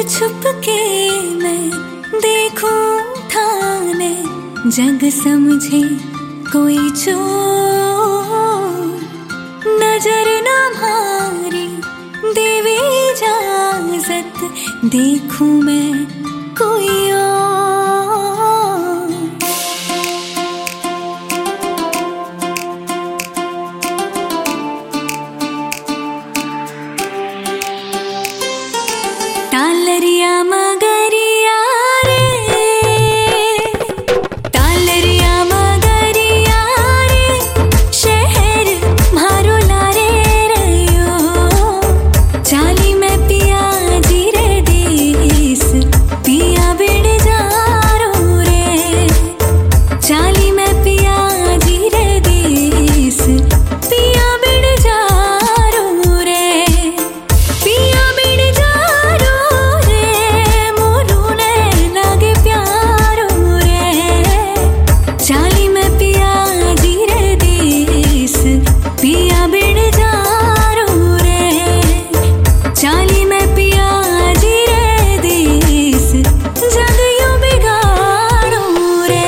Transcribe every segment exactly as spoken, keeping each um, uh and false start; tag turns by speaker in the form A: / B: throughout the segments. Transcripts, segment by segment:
A: छुप के मैं देखूं ठाने, जग समझे कोई चोर, नजर न मारी देवी इजाजत, देखूं मैं कोई और। तालरिया मगरिया रे, तालरिया मगरिया रे, शहर मारो लारे रयो, चाली में पिया जी रे देस, पिया बिड़ जारो रे, चाली में पिया जी रे देस, पिया बिड़ जारो रे, पिया बिड़ जारो रे, मोरू ने लागे प्यारो रे, चाली में पिया जी रे देस, पिया बिड़ जारो रे, चाली में पिया जी रे देस, जग यूं बिगाड़ो रे।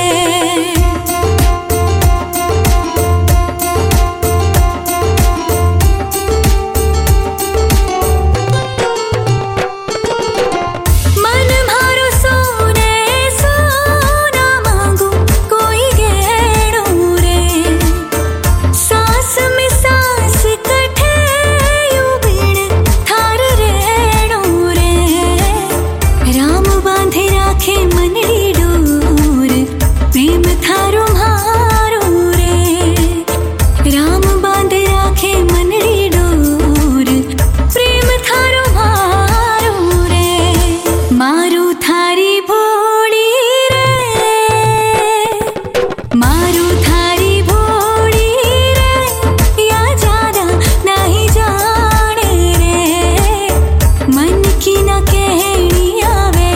A: मन मारो सोने सोना मांगू कोई गहनो रे, सांस में सांस कठे यूं बिन थार रहनो रे, राम बांधे राखे मनड़ी डोर, प्रेम थारो मारो रे, राम बांधे राखे मनड़ी डोर, प्रेम थारो मारो रे, मारू थारी भोड़ी रे, मारू थारी भोड़ी रे, या ज्यादा नहीं जाने रे, मन की न कहनी आवे,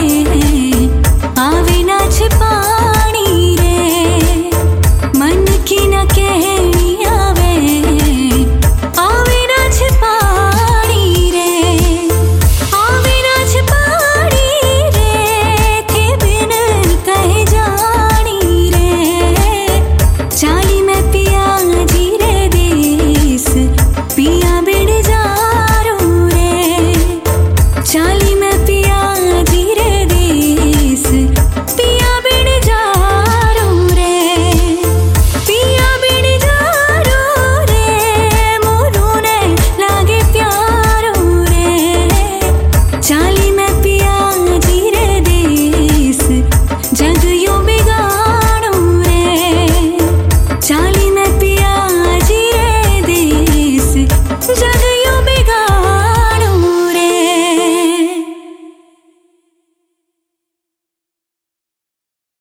A: आवे ना छिपानी रे, मन की न कहनी